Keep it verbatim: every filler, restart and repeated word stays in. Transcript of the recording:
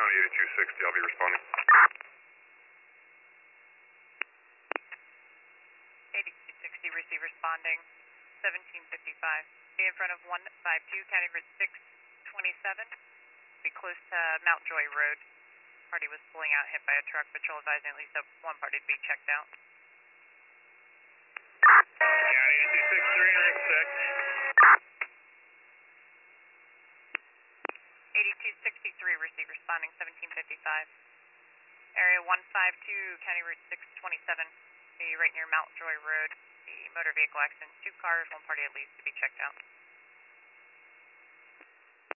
County eighty-two sixty, I'll be responding. eighty-two sixty, receive responding, seventeen fifty-five. Be in front of one five two, County Route six twenty-seven. Be close to Mount Joy Road. Party was pulling out, hit by a truck. Patrol advising at least one party to be checked out. County eighty-two six, three intersect. eighty-two sixty-three, receive responding, seventeen fifty-five. Area one five two, County Route six twenty-seven. Be right near Mount Joy Road. The motor vehicle accident, two cars, one party at least to be checked out.